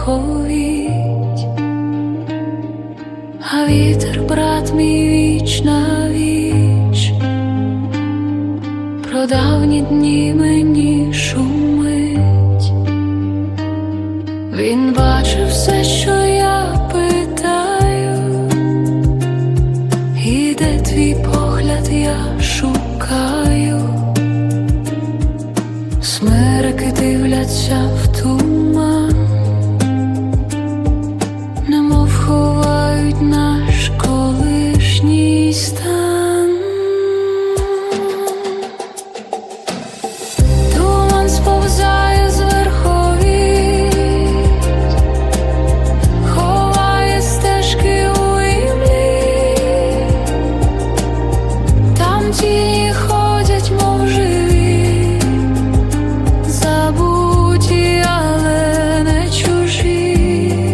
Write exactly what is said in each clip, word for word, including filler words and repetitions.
верховіть, а вітер, брат мій, віч на віч, про давні дні мені шумить. Він бачив все, що я питаю, і де твій погляд я шукаю. Смерки дивляться в туман, немов ховають наш колишній стан. Туман сповзає з верховіт, ховає стежки у імлі, там тіні ходять, мов живі, забуті, але не чужі.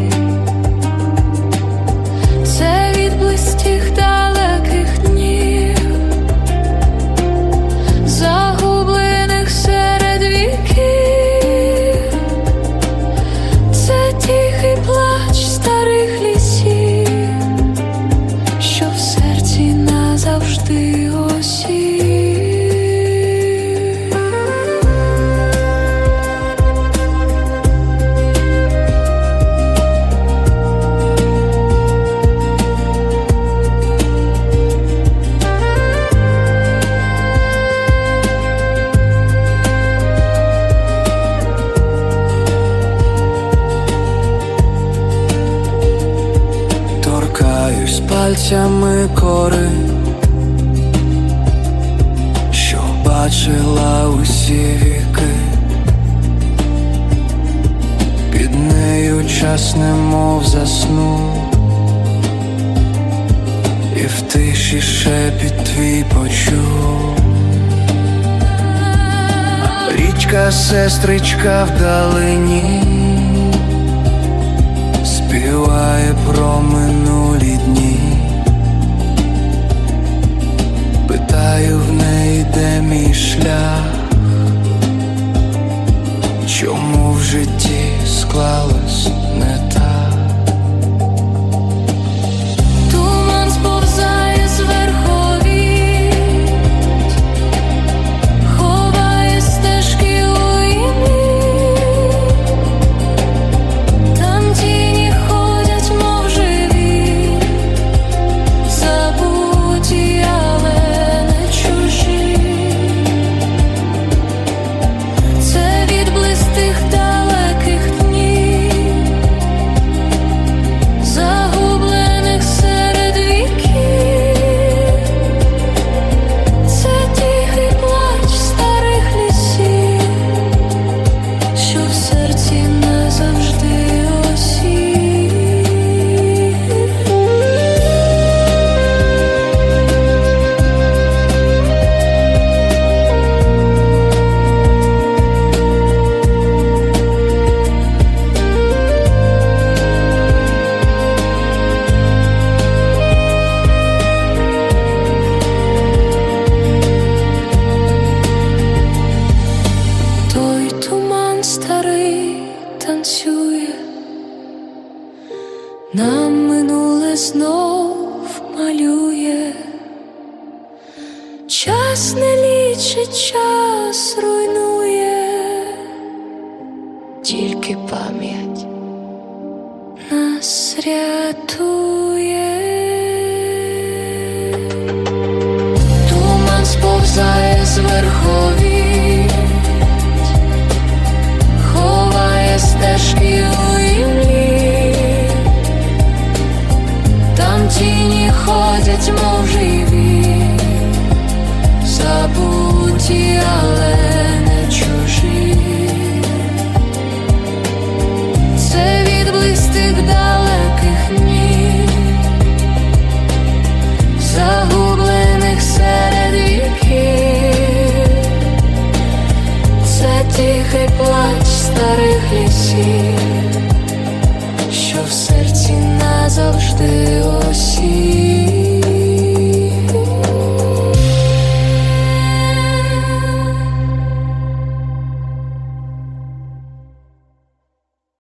Це відблиск тих далеких днів, загублених серед віків. Це тихий плач старих лісів, що в серці назавжди осів. Торкаюсь пальцями кори, що бачила усі віки. Під нею час немов заснув, і в тиші шепіт твій почув. Річка, сестричка вдалині, співає про минулі дні. Питаю в неї, де мій шлях, чому в житті склалось не так. Туман сповзає з верховіт, ховає стежки у імлі, там тіні ходять, мов живі, забуті, але не чужі. Це відблиск тих далеких днів, загублених серед віків. Це тихий плач старих лісів, що в серці назавжди осів. Той туман старий танцює, нам минуле знов малює. Час не лічить, час руйнує, тільки пам'ять нас рятує.